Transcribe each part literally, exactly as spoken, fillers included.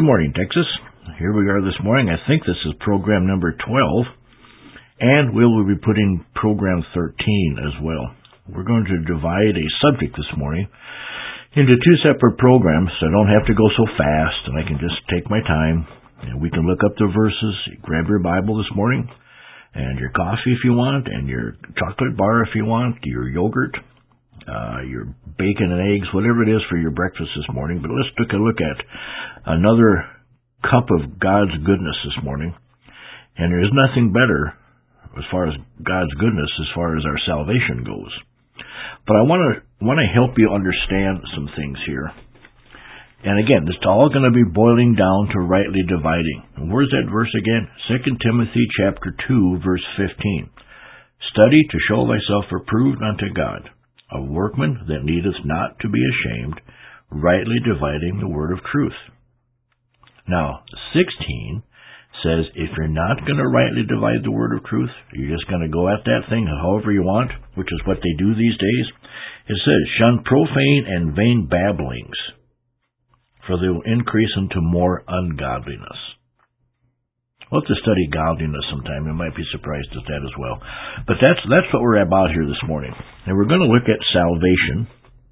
Good morning, Texas. Here we are this morning. I think this is program number twelve, and we will be putting program thirteen as well. We're going to divide a subject this morning into two separate programs, so I don't have to go so fast, and I can just take my time. And we can look up the verses, grab your Bible this morning, and your coffee if you want, and your chocolate bar if you want, your yogurt, Uh, your bacon and eggs, whatever it is for your breakfast this morning. But let's take a look at another cup of God's goodness this morning. And there is nothing better as far as God's goodness as far as our salvation goes. But I want to want to help you understand some things here. And again, it's all going to be boiling down to rightly dividing. And where's that verse again? Second Timothy chapter two, verse fifteen. Study to show thyself approved unto God, a workman that needeth not to be ashamed, rightly dividing the word of truth. Now, sixteen says, if you're not going to rightly divide the word of truth, you're just going to go at that thing however you want, which is what they do these days, it says, shun profane and vain babblings, for they will increase into more ungodliness. We'll have to study godliness sometime. You might be surprised at that as well. But that's that's what we're about here this morning. And we're going to look at salvation,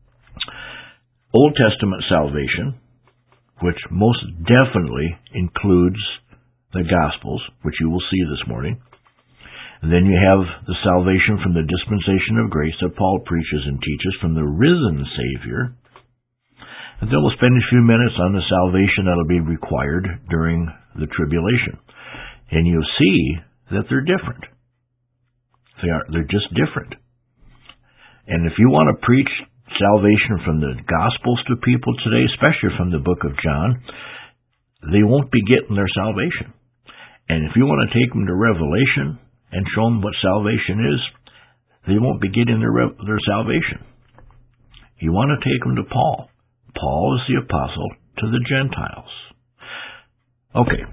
Old Testament salvation, which most definitely includes the Gospels, which you will see this morning. And then you have the salvation from the dispensation of grace that Paul preaches and teaches from the risen Savior. And then we'll spend a few minutes on the salvation that will be required during the tribulation. And you'll see that they're different. They are, they're just different. And if you want to preach salvation from the Gospels to people today, especially from the book of John, they won't be getting their salvation. And if you want to take them to Revelation and show them what salvation is, they won't be getting their, their salvation. You want to take them to Paul. Paul is the apostle to the Gentiles. Okay.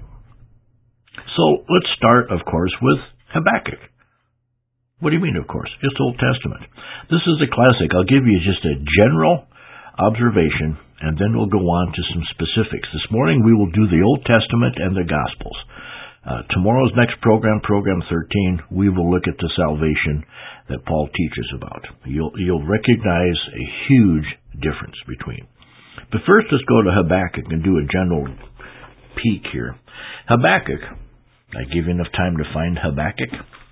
So let's start, of course, with Habakkuk. What do you mean, of course? It's Old Testament. This is a classic. I'll give you just a general observation, and then we'll go on to some specifics. This morning we will do the Old Testament and the Gospels. Uh, tomorrow's next program, program thirteen, we will look at the salvation that Paul teaches about. You'll, you'll recognize a huge difference between. But first, let's go to Habakkuk and do a general peek here. Habakkuk. I give you enough time to find Habakkuk.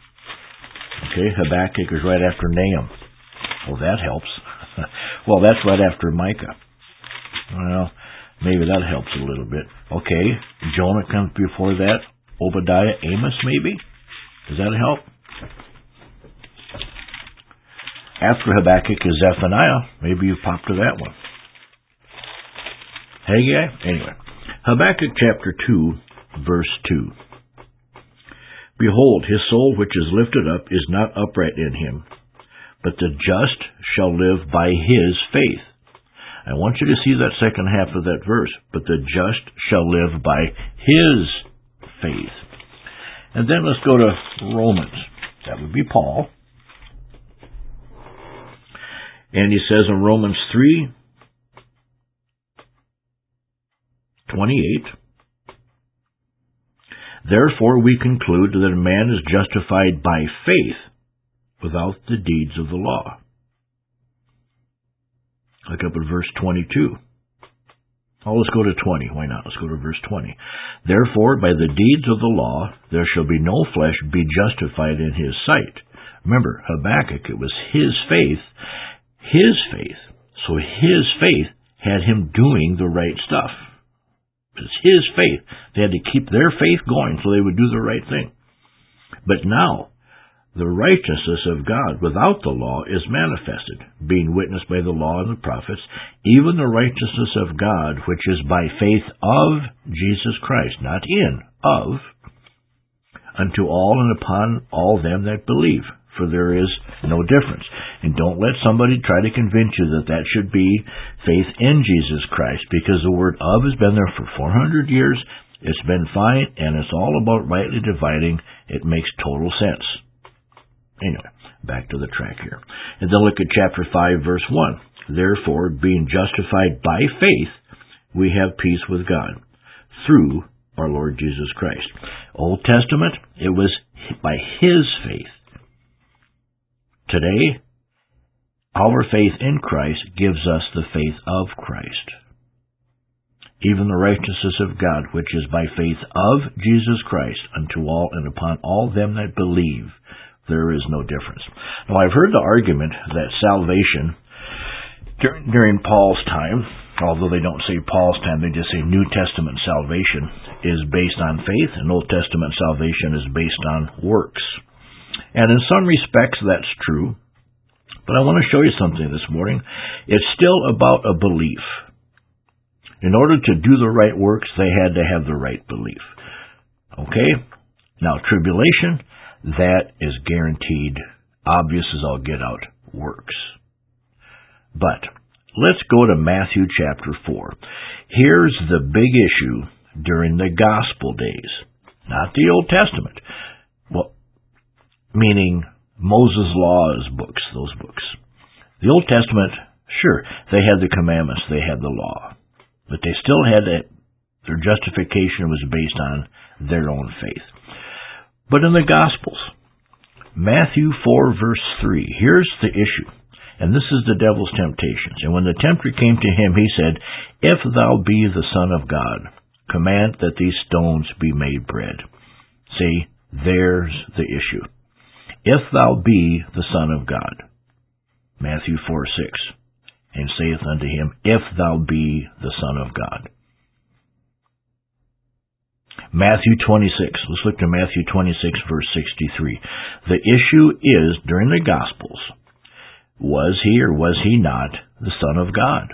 Okay, Habakkuk is right after Nahum. Well, that helps. Well, that's right after Micah. Well, maybe that helps a little bit. Okay, Jonah comes before that. Obadiah, Amos, maybe? Does that help? After Habakkuk is Zephaniah. Maybe you pop to that one. Haggai? Anyway, Habakkuk chapter two, verse two. Behold, his soul which is lifted up is not upright in him, but the just shall live by his faith. I want you to see that second half of that verse. But the just shall live by his faith. And then let's go to Romans. That would be Paul. And he says in Romans three twenty-eight, therefore we conclude that a man is justified by faith without the deeds of the law. Look up at verse twenty-two. Oh, let's go to twenty. Why not? Let's go to verse twenty. Therefore, by the deeds of the law, there shall be no flesh be justified in his sight. Remember, Habakkuk, it was his faith, his faith. So his faith had him doing the right stuff. It's his faith. They had to keep their faith going so they would do the right thing. But now, the righteousness of God without the law is manifested, being witnessed by the law and the prophets, even the righteousness of God, which is by faith of Jesus Christ, not in, of, unto all and upon all them that believe. For there is no difference. And don't let somebody try to convince you that that should be faith in Jesus Christ, because the word of has been there for four hundred years. It's been fine, and it's all about rightly dividing. It makes total sense. Anyway, back to the track here. And then look at chapter five, verse one. Therefore, being justified by faith, we have peace with God, through our Lord Jesus Christ. Old Testament, it was by His faith. Today, our faith in Christ gives us the faith of Christ. Even the righteousness of God, which is by faith of Jesus Christ, unto all and upon all them that believe, there is no difference. Now, I've heard the argument that salvation, during, during Paul's time, although they don't say Paul's time, they just say New Testament salvation is based on faith, and Old Testament salvation is based on works. And in some respects, that's true. But I want to show you something this morning. It's still about a belief. In order to do the right works, they had to have the right belief. Okay? Now, tribulation, that is guaranteed, obvious as all get out, works. But let's go to Matthew chapter four. Here's the big issue during the gospel days, not the Old Testament. Well, meaning Moses' laws books, those books. The Old Testament, sure, they had the commandments, they had the law. But they still had that, their justification was based on their own faith. But in the Gospels, Matthew four verse three, here's the issue. And this is the devil's temptations. And when the tempter came to him, he said, If thou be the Son of God, command that these stones be made bread. See, there's the issue. If thou be the Son of God. Matthew four six. And saith unto him, If thou be the Son of God. Matthew twenty-six. Let's look to Matthew twenty-six, verse sixty-three. The issue is, during the Gospels, was he or was he not the Son of God?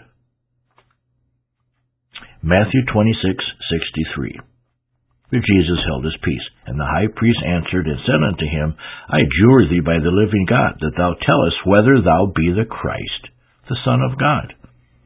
Matthew twenty-six, sixty-three. Jesus held his peace, and the high priest answered and said unto him, I adjure thee by the living God, that thou tell us whether thou be the Christ, the Son of God.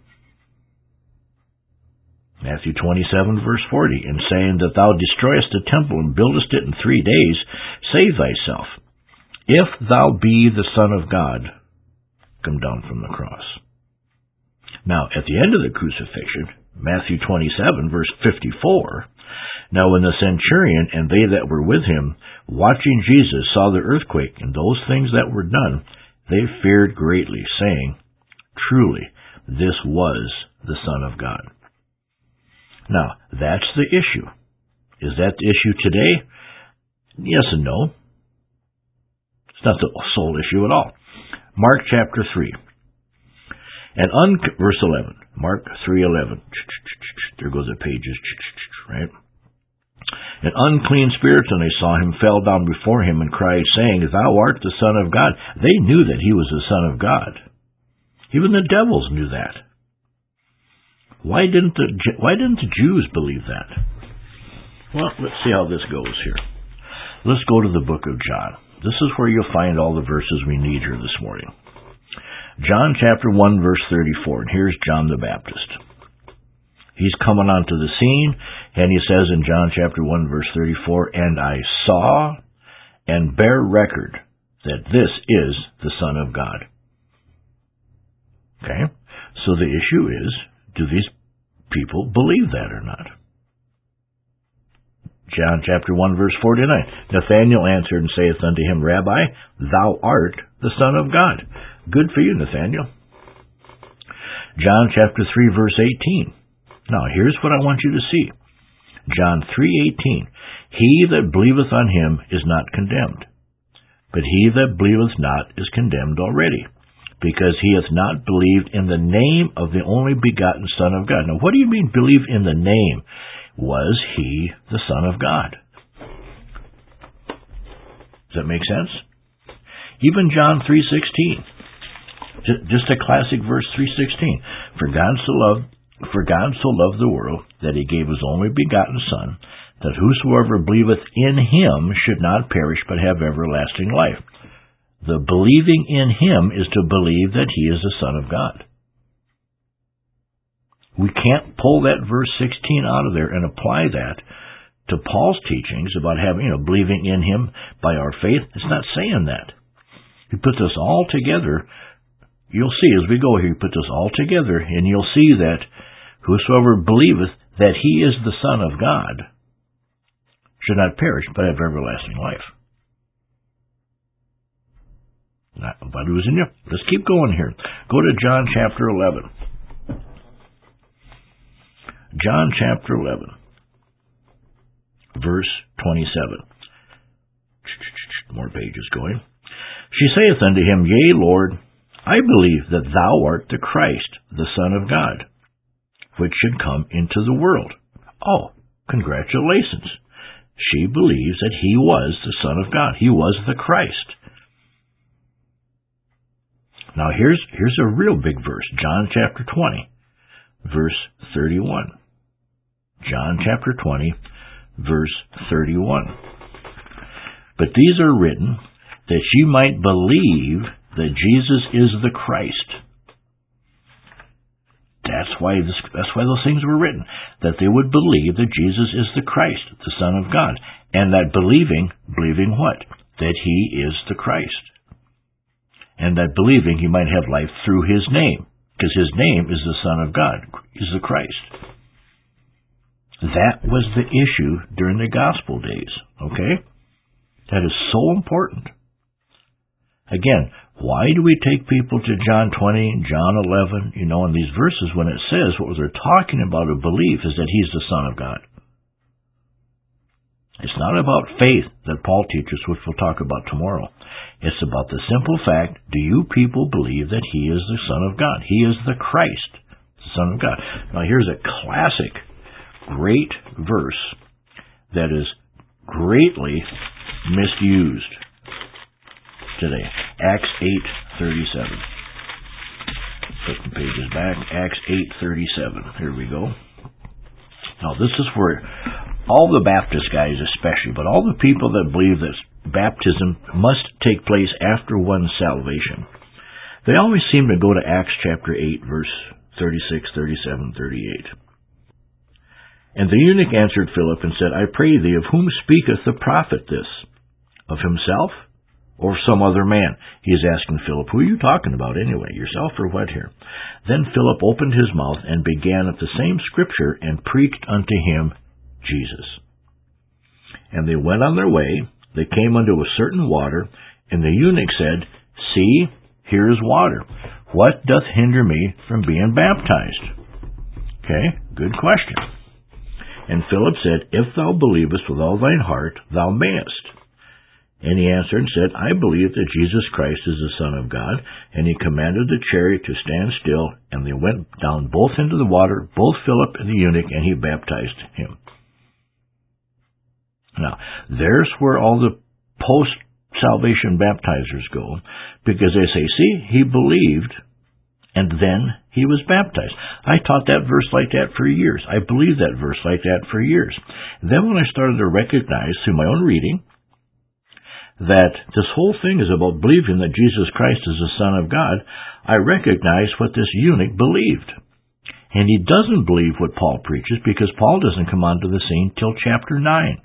Matthew twenty-seven, verse forty, and saying that thou destroyest the temple and buildest it in three days, save thyself. If thou be the Son of God, come down from the cross. Now, at the end of the crucifixion, Matthew twenty-seven, verse fifty-four, now when the centurion and they that were with him, watching Jesus, saw the earthquake and those things that were done, they feared greatly, saying, Truly, this was the Son of God. Now, that's the issue. Is that the issue today? Yes and no. It's not the sole issue at all. Mark chapter three. And un- verse eleven. Mark three eleven. There goes the pages, right? And unclean spirits, and they saw him, fell down before him, and cried, saying, Thou art the Son of God. They knew that he was the Son of God. Even the devils knew that. Why didn't the why didn't the Jews believe that? Well, let's see how this goes here. Let's go to the book of John. This is where you'll find all the verses we need here this morning. John chapter one, verse thirty-four. And here's John the Baptist. He's coming onto the scene, and he says in John chapter one, verse thirty-four, And I saw and bear record that this is the Son of God. Okay? So the issue is, do these people believe that or not? John chapter one, verse forty-nine. Nathanael answered and saith unto him, Rabbi, thou art the Son of God. Good for you, Nathanael. John chapter three, verse eighteen. Now, here's what I want you to see. John three eighteen. He that believeth on him is not condemned, but he that believeth not is condemned already, because he hath not believed in the name of the only begotten Son of God. Now, what do you mean, believe in the name? Was he the Son of God? Does that make sense? Even John three sixteen. Just a classic verse, three sixteen. For God so loved For God so loved the world, that he gave his only begotten Son, that whosoever believeth in him should not perish, but have everlasting life. The believing in him is to believe that he is the Son of God. We can't pull that verse sixteen out of there and apply that to Paul's teachings about having, you know, believing in him by our faith. It's not saying that. He puts us all together. You'll see as we go here, he puts us all together, and you'll see that whosoever believeth, that he is the Son of God should not perish, but have everlasting life. Not about who's in you. Let's keep going here. Go to John chapter eleven. John chapter eleven, verse twenty-seven. More pages going. She saith unto him, Yea, Lord, I believe that thou art the Christ, the Son of God, which should come into the world. Oh, congratulations. She believes that he was the Son of God. He was the Christ. Now here's here's a real big verse. John chapter twenty, verse thirty-one. John chapter twenty, verse thirty-one. But these are written that ye might believe that Jesus is the Christ. That's why this, that's why those things were written, that they would believe that Jesus is the Christ, the Son of God, and that believing, believing what? That he is the Christ. And that believing he might have life through his name, because his name is the Son of God, is the Christ. That was the issue during the gospel days, okay? That is so important. Again, why do we take people to John twenty, John eleven, you know, in these verses when it says what they're talking about of belief is that he's the Son of God? It's not about faith that Paul teaches, which we'll talk about tomorrow. It's about the simple fact, do you people believe that he is the Son of God? He is the Christ, the Son of God. Now here's a classic, great verse that is greatly misused today. Acts eight thirty-seven. Put the pages back. Acts eight thirty-seven. Here we go. Now this is where all the Baptist guys especially, but all the people that believe that baptism must take place after one's salvation, they always seem to go to Acts chapter eight, verse thirty-six, thirty-seven, thirty-eight. And the eunuch answered Philip and said, I pray thee, of whom speaketh the prophet this? Of himself or some other man? He is asking Philip, who are you talking about anyway, yourself or what here? Then Philip opened his mouth and began at the same scripture and preached unto him Jesus. And they went on their way. They came unto a certain water, and the eunuch said, See, here is water. What doth hinder me from being baptized? Okay, good question. And Philip said, If thou believest with all thine heart, thou mayest. And he answered and said, I believe that Jesus Christ is the Son of God. And he commanded the chariot to stand still, and they went down both into the water, both Philip and the eunuch, and he baptized him. Now, there's where all the post-salvation baptizers go, because they say, see, he believed, and then he was baptized. I taught that verse like that for years. I believed that verse like that for years. Then when I started to recognize through my own reading that this whole thing is about believing that Jesus Christ is the Son of God, I recognized what this eunuch believed. And he doesn't believe what Paul preaches, because Paul doesn't come onto the scene till chapter nine.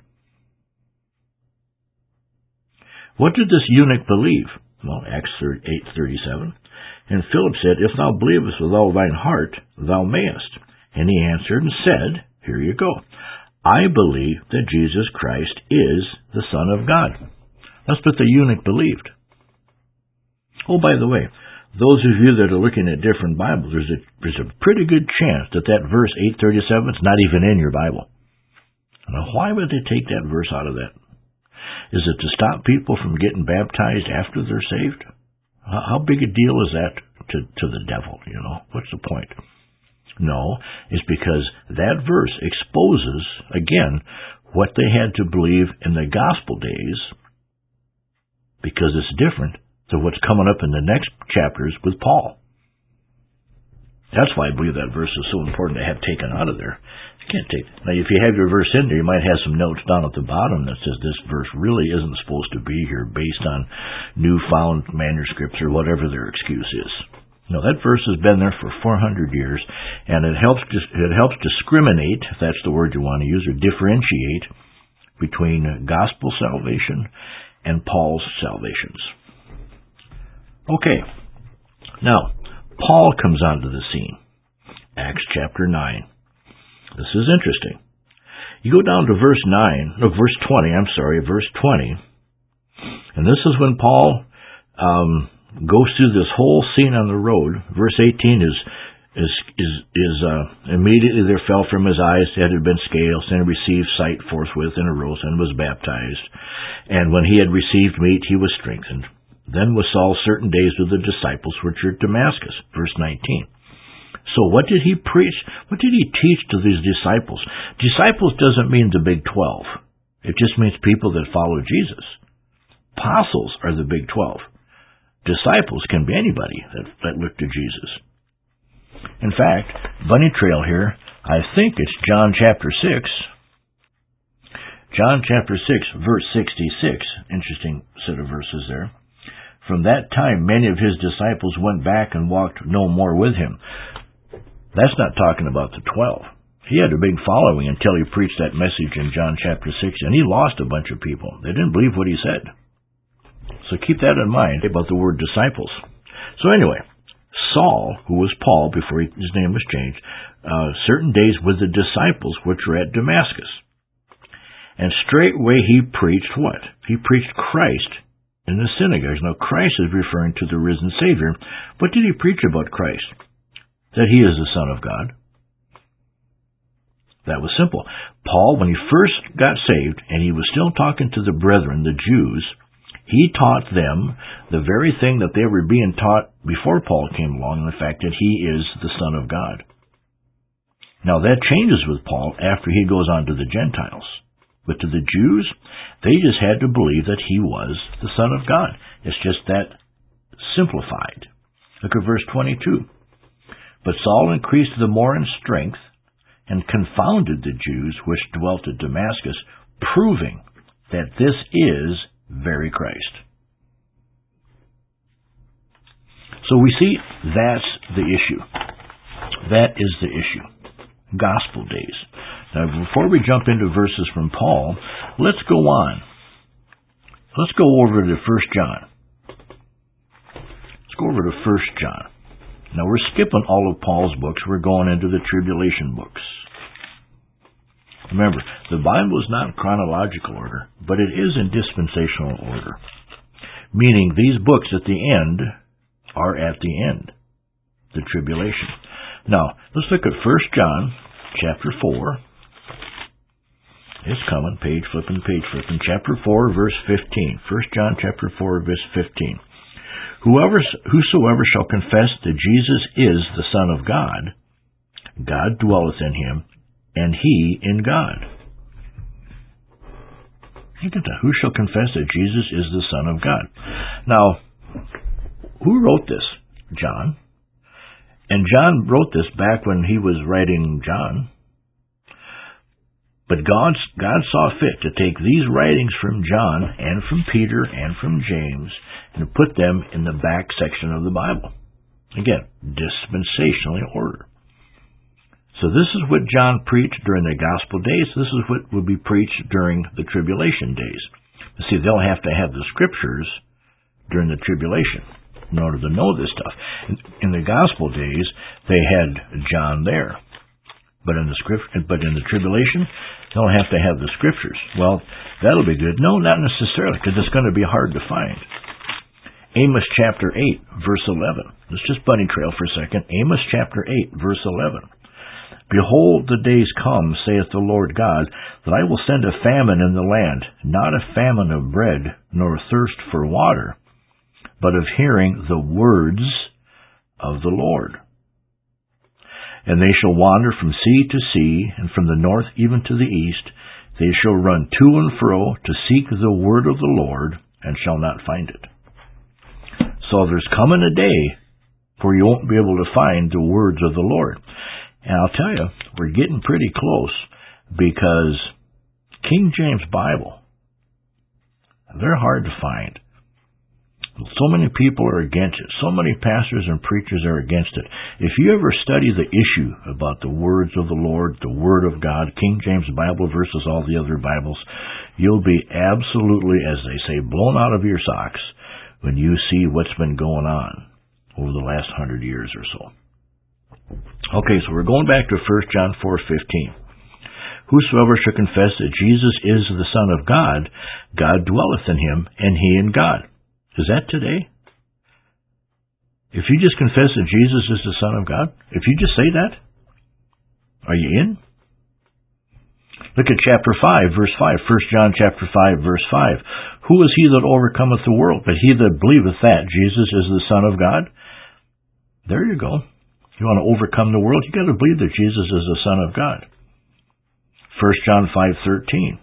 What did this eunuch believe? Well, Acts eight thirty-seven. And Philip said, If thou believest with all thine heart, thou mayest. And he answered and said, Here you go. I believe that Jesus Christ is the Son of God. That's what the eunuch believed. Oh, by the way, those of you that are looking at different Bibles, there's a, there's a pretty good chance that that verse eight thirty-seven is not even in your Bible. Now, why would they take that verse out of that? Is it to stop people from getting baptized after they're saved? How big a deal is that to, to the devil, you know? What's the point? No, it's because that verse exposes, again, what they had to believe in the gospel days, because it's different than what's coming up in the next chapters with Paul. That's why I believe that verse is so important to have taken out of there. You can't take it. Now, if you have your verse in there, you might have some notes down at the bottom that says this verse really isn't supposed to be here based on newfound manuscripts or whatever their excuse is. No, that verse has been there for four hundred years, and it helps it helps discriminate, if that's the word you want to use, or differentiate between gospel salvation and Paul's salvations. Okay, now, Paul comes onto the scene. Acts chapter nine. This is interesting. You go down to verse nine, no, verse twenty, I'm sorry, verse twenty, and this is when Paul um, goes through this whole scene on the road. Verse eighteen is is is, is uh, immediately there fell from his eyes that had been scales, and he received sight forthwith, and arose and was baptized. And when he had received meat, he was strengthened. Then was Saul certain days with the disciples which were at Damascus. Verse nineteen. So what did he preach? What did he teach to these disciples? Disciples doesn't mean the Big Twelve. It just means people that follow Jesus. Apostles are the Big Twelve. Disciples can be anybody that, that look to Jesus. In fact, bunny trail here, I think it's John chapter six. John chapter six, verse sixty-six. Interesting set of verses there. From that time, many of his disciples went back and walked no more with him. That's not talking about the twelve. He had a big following until he preached that message in John chapter six, and he lost a bunch of people. They didn't believe what he said. So keep that in mind about the word disciples. So anyway, Saul, who was Paul before he, his name was changed, uh, certain days with the disciples which were at Damascus. And straightway he preached what? He preached Christ in the synagogues. Now Christ is referring to the risen Savior. What did he preach about Christ? That he is the Son of God. That was simple. Paul, when he first got saved, and he was still talking to the brethren, the Jews, he taught them the very thing that they were being taught before Paul came along, the fact that he is the Son of God. Now that changes with Paul after he goes on to the Gentiles. But to the Jews, they just had to believe that he was the Son of God. It's just that simplified. Look at verse twenty-two. But Saul increased the more in strength, and confounded the Jews which dwelt at Damascus, proving that this is very Christ. So we see that's the issue. That is the issue. Gospel days. Now, before we jump into verses from Paul, let's go on. Let's go over to First John. Let's go over to First John. Now, we're skipping all of Paul's books. We're going into the tribulation books. Remember, the Bible is not in chronological order, but it is in dispensational order, meaning these books at the end are at the end, the tribulation. Now, let's look at First John chapter four. It's coming, page flipping, page flipping. Chapter four, verse fifteen. First John chapter four, verse fifteen. Whoever, whosoever shall confess that Jesus is the Son of God, God dwelleth in him, and he in God. Look at that. Who shall confess that Jesus is the Son of God? Now, who wrote this? John. And John wrote this back when he was writing John. But God, God saw fit to take these writings from John and from Peter and from James and put them in the back section of the Bible. Again, dispensationally ordered. So this is what John preached during the gospel days. This is what would be preached during the tribulation days. You see, they'll have to have the scriptures during the tribulation in order to know this stuff. In, in the gospel days, they had John there. But in the script, but in the tribulation, they'll have to have the scriptures. Well, that'll be good. No, not necessarily, because it's going to be hard to find. Amos chapter eight, verse eleven. Let's just bunny trail for a second. Amos chapter eight, verse eleven. Behold, the days come, saith the Lord God, that I will send a famine in the land, not a famine of bread, nor a thirst for water, but of hearing the words of the Lord. And they shall wander from sea to sea, and from the north even to the east. They shall run to and fro to seek the word of the Lord, and shall not find it. So there's coming a day where you won't be able to find the words of the Lord. And I'll tell you, we're getting pretty close, because King James Bible, they're hard to find. So many people are against it. So many pastors and preachers are against it. If you ever study the issue about the words of the Lord, the Word of God, King James Bible versus all the other Bibles, you'll be absolutely, as they say, blown out of your socks when you see what's been going on over the last hundred years or so. Okay, so we're going back to First John four fifteen. Whosoever shall confess that Jesus is the Son of God, God dwelleth in him, and he in God. Is that today? If you just confess that Jesus is the Son of God, if you just say that, are you in? Look at chapter five, verse five. First John chapter five, verse five. Who is he that overcometh the world? But he that believeth that Jesus is the Son of God. There you go. You want to overcome the world, you got to believe that Jesus is the Son of God. First John five thirteen.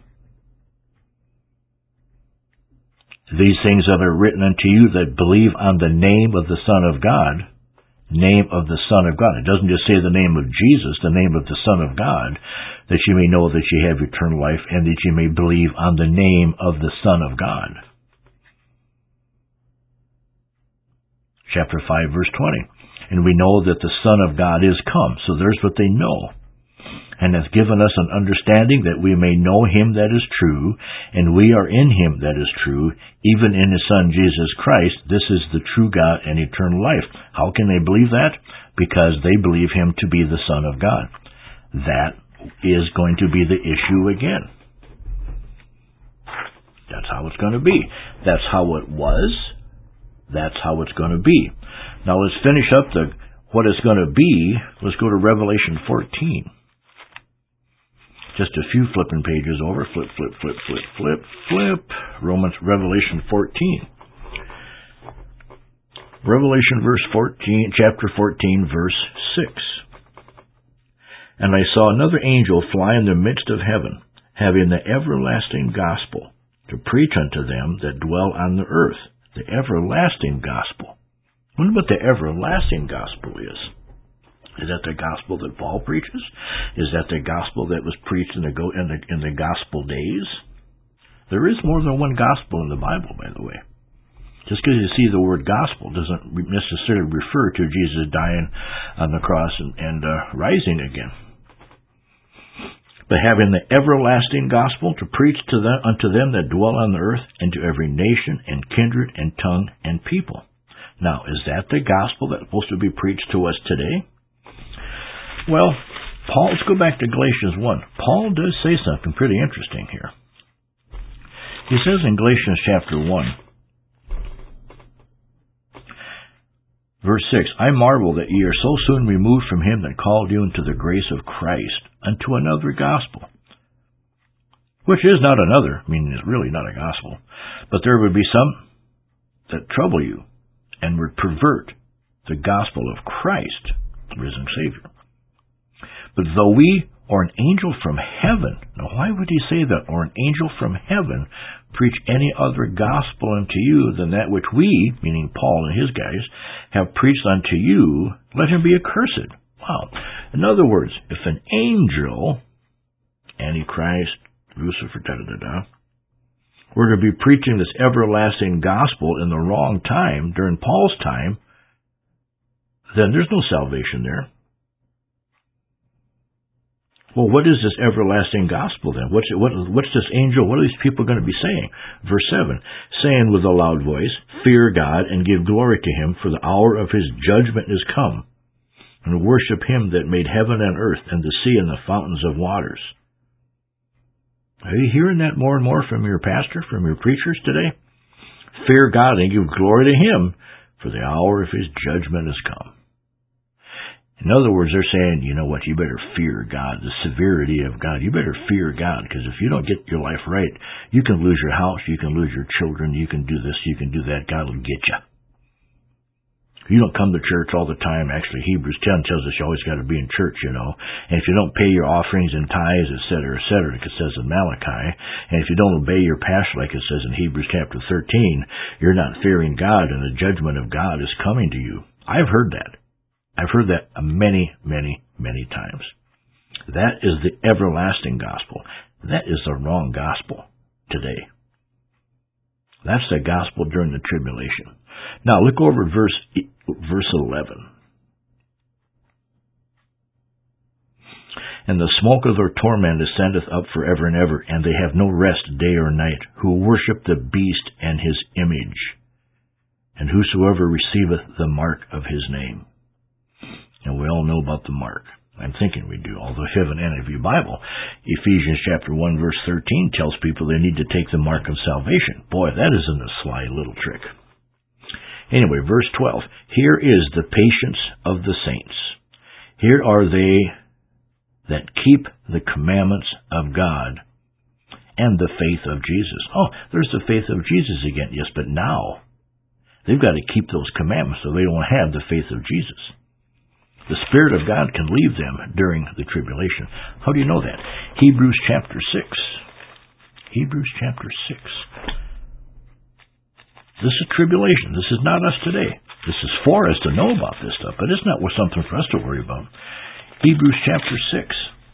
These things that are written unto you that believe on the name of the Son of God. Name of the Son of God. It doesn't just say the name of Jesus, the name of the Son of God, that you may know that you have eternal life and that you may believe on the name of the Son of God. Chapter five, verse twenty. And we know that the Son of God is come. So there's what they know. And hath given us an understanding that we may know him that is true, and we are in him that is true, even in his Son Jesus Christ. This is the true God and eternal life. How can they believe that? Because they believe him to be the Son of God. That is going to be the issue again. That's how it's going to be. That's how it was. That's how it's going to be. Now let's finish up the what it's going to be. Let's go to Revelation fourteen. Just a few flipping pages over. Flip, flip, flip, flip, flip, flip. Romans, Revelation fourteen. Revelation verse fourteen, chapter fourteen, verse six. And I saw another angel fly in the midst of heaven, having the everlasting gospel, to preach unto them that dwell on the earth. The everlasting gospel. I wonder what the everlasting gospel is. Is that the gospel that Paul preaches? Is that the gospel that was preached in the go in the in the gospel days? There is more than one gospel in the Bible, by the way. Just because you see the word gospel doesn't necessarily refer to Jesus dying on the cross and, and uh, rising again. But having the everlasting gospel to preach to them unto them that dwell on the earth, and to every nation and kindred and tongue and people. Now, is that the gospel that's supposed to be preached to us today? Well, Paul, let's go back to Galatians one. Paul does say something pretty interesting here. He says in Galatians chapter one, verse six, I marvel that ye are so soon removed from him that called you into the grace of Christ unto another gospel, which is not another, meaning it's really not a gospel, but there would be some that trouble you and would pervert the gospel of Christ, the risen Savior. But though we, or an angel from heaven, now why would he say that, or an angel from heaven, preach any other gospel unto you than that which we, meaning Paul and his guys, have preached unto you, let him be accursed. Wow. In other words, if an angel, Antichrist, Lucifer, da-da-da-da, were to be preaching this everlasting gospel in the wrong time, during Paul's time, then there's no salvation there. Well, what is this everlasting gospel then? What's, what, what's this angel, what are these people going to be saying? Verse seven, saying with a loud voice, fear God and give glory to him, for the hour of his judgment is come, and worship him that made heaven and earth and the sea and the fountains of waters. Are you hearing that more and more from your pastor, from your preachers today? Fear God and give glory to him, for the hour of his judgment is come. In other words, they're saying, you know what, you better fear God, the severity of God. You better fear God, because if you don't get your life right, you can lose your house, you can lose your children, you can do this, you can do that. God will get you. If you don't come to church all the time, actually Hebrews ten tells us you always got to be in church, you know. And if you don't pay your offerings and tithes, et cetera, et cetera, like it says in Malachi, and if you don't obey your pastor, like it says in Hebrews chapter thirteen, you're not fearing God, and the judgment of God is coming to you. I've heard that. I've heard that many, many, many times. That is the everlasting gospel. That is the wrong gospel today. That's the gospel during the tribulation. Now look over at verse, verse eleven. And the smoke of their torment ascendeth up forever and ever, and they have no rest day or night, who worship the beast and his image, and whosoever receiveth the mark of his name. And we all know about the mark. I'm thinking we do, although if you have an N I V Bible, Ephesians chapter one verse thirteen tells people they need to take the mark of salvation. Boy, that isn't a sly little trick. Anyway, verse twelve. Here is the patience of the saints. Here are they that keep the commandments of God and the faith of Jesus. Oh, there's the faith of Jesus again. Yes, but now they've got to keep those commandments so they don't have the faith of Jesus. The Spirit of God can leave them during the tribulation. How do you know that? Hebrews chapter six. Hebrews chapter six. This is tribulation. This is not us today. This is for us to know about this stuff, but it's not something for us to worry about. Hebrews chapter six,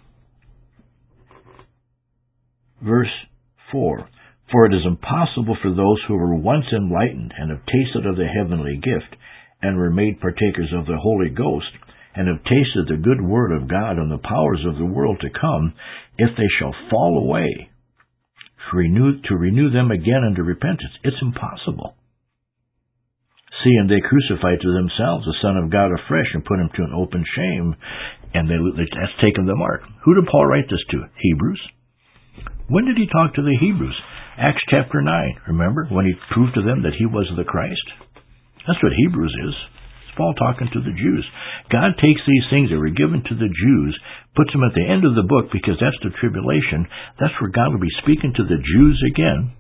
verse four. For it is impossible for those who were once enlightened and have tasted of the heavenly gift and were made partakers of the Holy Ghost and have tasted the good word of God and the powers of the world to come, if they shall fall away, to renew, to renew them again unto repentance. It's impossible. Seeing they crucified to themselves the Son of God afresh and put him to an open shame, and they, that's taken the mark. Who did Paul write this to? Hebrews. When did he talk to the Hebrews? Acts chapter nine. Remember when he proved to them that he was the Christ? That's what Hebrews is. It's Paul talking to the Jews. God takes these things that were given to the Jews, puts them at the end of the book because that's the tribulation. That's where God will be speaking to the Jews again.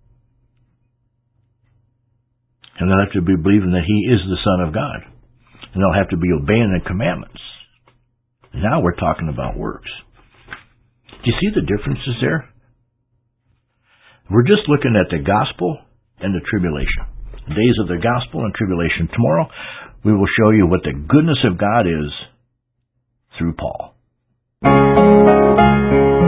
And they'll have to be believing that he is the Son of God. And they'll have to be obeying the commandments. Now we're talking about works. Do you see the differences there? We're just looking at the gospel and the tribulation. The days of the gospel and tribulation. Tomorrow, we will show you what the goodness of God is through Paul.